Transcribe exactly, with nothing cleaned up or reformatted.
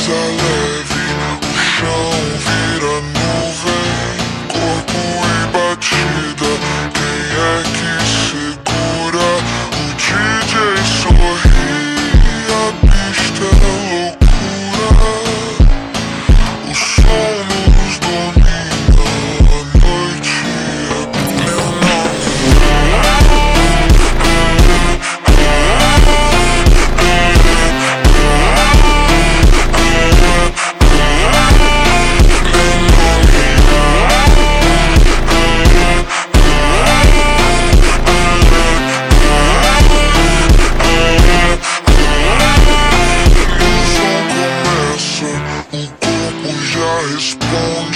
brisa leve, o chão vira nuvem, corpo em batida, quem é que segura? O D J sorri, a pista é loucura, o som nos domina, a noite é meu nome. O corpo já responde.